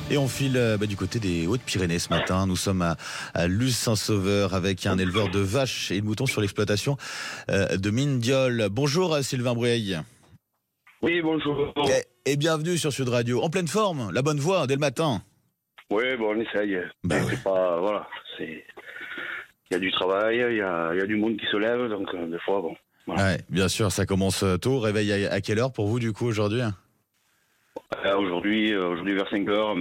Et on file du côté des Hautes-Pyrénées ce matin. Nous sommes à Luz-Saint-Sauveur avec un éleveur de vaches et de moutons sur l'exploitation de Mindiol. Bonjour Sylvain Brueil. Oui, bonjour. Et bienvenue sur Sud Radio. En pleine forme, la bonne voix dès le matin. Oui, bon, on essaye. C'est pas, voilà, il y a du travail, il y a du monde qui se lève, donc des fois, bon. Voilà. Ouais, bien sûr, ça commence tôt. Réveil à quelle heure pour vous du coup aujourd'hui ? Aujourd'hui vers 5 heures.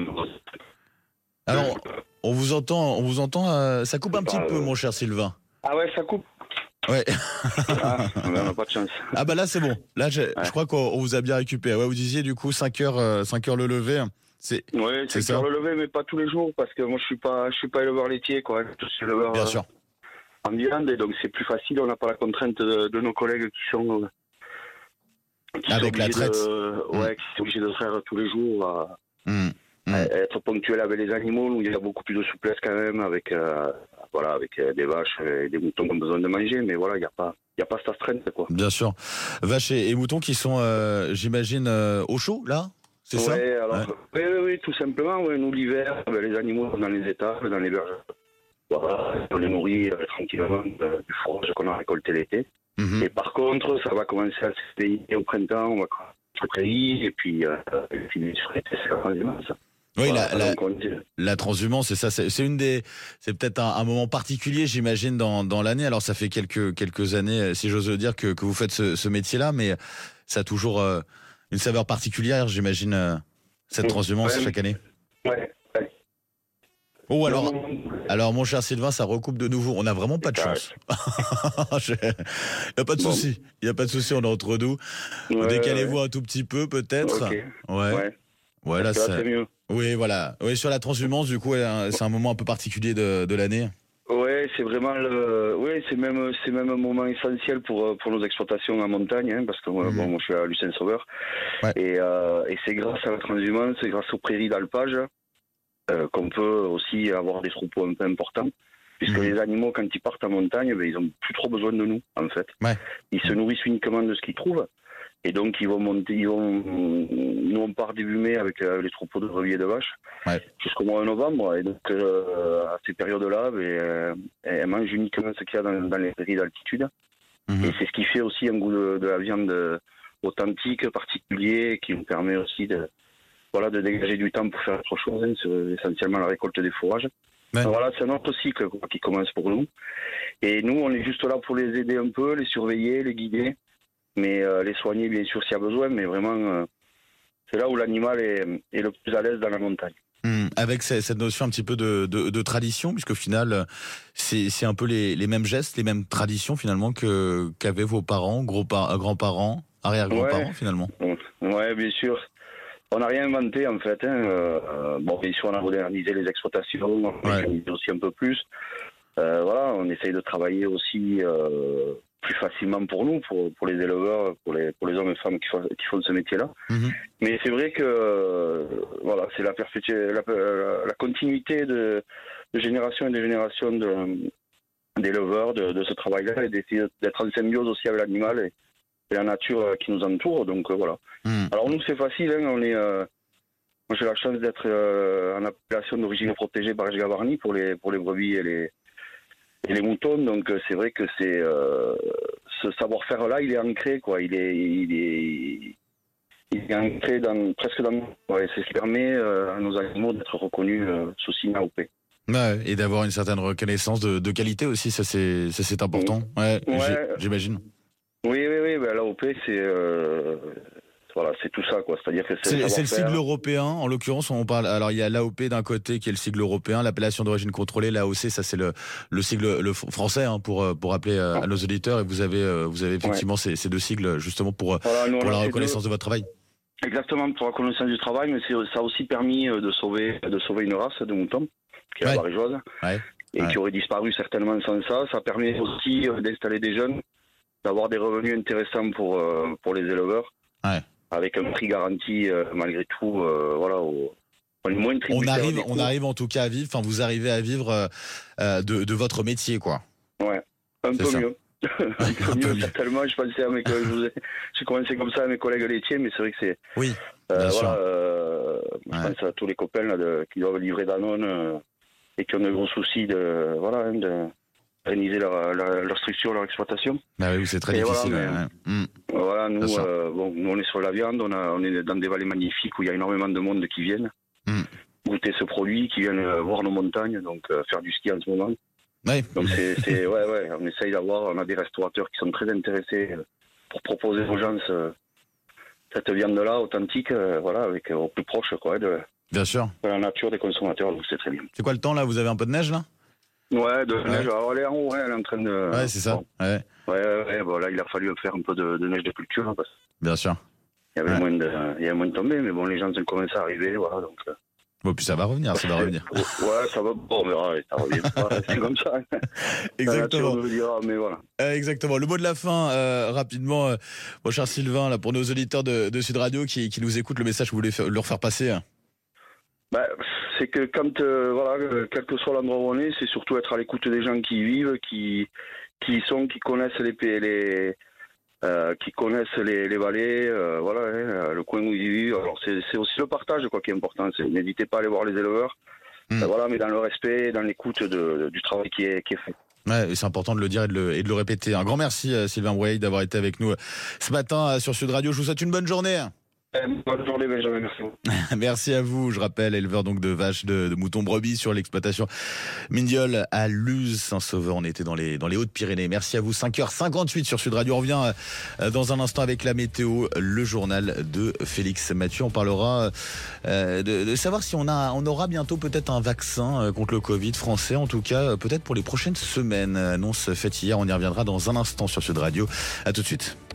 Alors, on vous entend, ça coupe un petit peu, mon cher Sylvain. Ah ouais, ça coupe. Ouais. On n'a pas de chance. Ah bah là c'est bon. Là je crois qu'on vous a bien récupéré. Ouais, vous disiez du coup 5 heures le lever. C'est 5 heures le lever, mais pas tous les jours parce que moi je suis pas éleveur laitier quoi. Je suis éleveur bien sûr. En viande et donc c'est plus facile. On n'a pas la contrainte de nos collègues qui sont avec la traite. Qui sont obligés de faire tous les jours. Être ponctuel avec les animaux où il y a beaucoup plus de souplesse quand même avec des vaches et des moutons qui ont besoin de manger, mais voilà, il n'y a pas cette astreinte quoi. Bien sûr. Vaches et moutons qui sont j'imagine au chaud là, c'est ça ? Oui, tout simplement. Ouais, nous l'hiver, les animaux sont dans les étables, dans les berges. Voilà, on les nourrit tranquillement du fourrage qu'on a récolté l'été. Et par contre, ça va commencer à se payer au printemps, on va se prairie et puis sur l'été, c'est la transhumance. Oui, la transhumance, c'est ça. C'est peut-être un moment particulier, j'imagine, dans l'année. Alors, ça fait quelques années, si j'ose le dire, que vous faites ce métier-là, mais ça a toujours une saveur particulière, j'imagine, cette transhumance chaque année. Ouais. Oh, alors, mon cher Sylvain, ça recoupe de nouveau. On n'a vraiment pas de chance. Il n'y a pas de souci. Il n'y a pas de souci, on est entre nous. Décalez-vous un tout petit peu, peut-être. Okay. Ouais, là, c'est mieux. Oui, voilà. Oui, sur la transhumance, du coup, c'est un moment un peu particulier de l'année. Ouais, c'est vraiment c'est même un moment essentiel pour nos exploitations en montagne, hein, parce que moi, je suis à Luz-Saint-Sauveur. Ouais. Et c'est grâce à la transhumance, c'est grâce aux prairies d'alpage qu'on peut aussi avoir des troupeaux un peu importants. Puisque les animaux, quand ils partent en montagne, ils ont plus trop besoin de nous, en fait. Ouais. Ils se nourrissent uniquement de ce qu'ils trouvent. Et donc, nous, on part début mai avec les troupeaux de brebis et de vaches jusqu'au mois de novembre. Et donc, à ces périodes-là, elles mangent uniquement ce qu'il y a dans les prairies d'altitude. Et c'est ce qui fait aussi un goût de la viande authentique, particulier, qui nous permet aussi de dégager du temps pour faire autre chose, essentiellement la récolte des fourrages. Ouais. Voilà, c'est un autre cycle qui commence pour nous. Et nous, on est juste là pour les aider un peu, les surveiller, les guider. Mais les soigner bien sûr s'il y a besoin, mais vraiment c'est là où l'animal est le plus à l'aise dans la montagne. Avec cette notion un petit peu de tradition, puisqu'au final c'est un peu les mêmes gestes, les mêmes traditions finalement qu'avaient vos parents, grands-parents, arrière-grands-parents finalement. Ouais, bien sûr. On n'a rien inventé en fait. Bien sûr on a modernisé les exploitations, on a organisé aussi un peu plus. On essaye de travailler aussi plus facilement pour nous, pour les éleveurs, pour les hommes et femmes qui font ce métier-là. Mais c'est vrai que c'est la continuité de génération et de génération d'éleveurs de ce travail-là et d'essayer d'être en symbiose aussi avec l'animal et la nature qui nous entoure. Donc voilà. Alors nous c'est facile, hein, moi j'ai la chance d'être en appellation d'origine protégée par Gavarnie pour les brebis et les moutons, donc c'est vrai que c'est ce savoir-faire-là, il est ancré, quoi. Il est ancré presque dans. Ouais, c'est ce qui permet à nos animaux d'être reconnus sous signe AOP. Ouais, et d'avoir une certaine reconnaissance de qualité aussi, ça c'est important. J'imagine. Oui, l'AOP c'est tout ça, quoi. C'est-à-dire que c'est le sigle européen. En l'occurrence, on parle. Alors, il y a l'AOP d'un côté qui est le sigle européen, l'appellation d'origine contrôlée. L'AOC, ça c'est le sigle français, hein, pour rappeler à nos auditeurs. Et vous avez effectivement ces deux sigles justement pour la reconnaissance de votre travail. Exactement, pour la reconnaissance du travail, mais ça a aussi permis de sauver une race de moutons qui est la Varéjoise et qui aurait disparu certainement sans ça. Ça permet aussi d'installer des jeunes, d'avoir des revenus intéressants pour les éleveurs. Ouais. Avec un prix garanti malgré tout, on est moins tributaire. On arrive en tout cas à vivre. Enfin, vous arrivez à vivre de votre métier, quoi. Ouais, un peu mieux. Un peu mieux. Tellement, je pensais à mes collègues. J'ai commencé comme ça à mes collègues laitiers, mais c'est vrai que c'est. Oui. Bien sûr. Je pense à tous les copains là, qui doivent livrer Danone et qui ont de gros soucis de réaliser leur structure, leur exploitation. Bah oui, c'est très difficile. Voilà, nous, nous, on est sur la viande, on est dans des vallées magnifiques où il y a énormément de monde qui viennent goûter ce produit, qui viennent voir nos montagnes, donc faire du ski en ce moment. Oui. Donc on essaye on a des restaurateurs qui sont très intéressés pour proposer aux gens cette viande-là authentique, avec au plus proche Bien sûr. de la nature des consommateurs, donc c'est très bien. C'est quoi le temps là? Vous avez un peu de neige là? Ouais, de neige. Alors, elle est en haut, elle est en train de. Ouais, c'est ça. Bon. Ouais, là, il a fallu faire un peu de neige de culture. Hein, parce Bien sûr. Il y avait moins de tombées, mais bon, les gens ont commencé à arriver, voilà, donc. Bon, puis ça va revenir, ça va revenir. Ouais, ça va. Bon, on verra, ça revient pas. C'est comme ça. Exactement. La dira, mais voilà. Exactement. Le mot de la fin, rapidement, mon cher Sylvain, là, pour nos auditeurs de Sud Radio qui nous écoutent, le message que vous voulez leur faire passer. C'est que quand, quel que soit l'endroit où on est, c'est surtout être à l'écoute des gens qui y vivent, qui qui connaissent qui connaissent les vallées, le coin où ils vivent. Alors c'est aussi le partage qui est important. N'hésitez pas à aller voir les éleveurs, mais dans le respect, dans l'écoute du travail qui est fait. Ouais, c'est important de le dire et de le répéter. Un grand merci Sylvain Brouillé d'avoir été avec nous ce matin sur Sud Radio. Je vous souhaite une bonne journée. Bonne journée Benjamin, merci. Merci à vous. Je rappelle, éleveur donc de vaches, de moutons, brebis sur l'exploitation Mindiol à Luz, Saint-Sauveur. On était dans les Hautes-Pyrénées. Merci à vous. 5h58 sur Sud Radio. On revient dans un instant avec la météo, le journal de Félix Mathieu. On parlera de savoir si on aura bientôt peut-être un vaccin contre le Covid français. En tout cas, peut-être pour les prochaines semaines. Annonce faite hier. On y reviendra dans un instant sur Sud Radio. À tout de suite.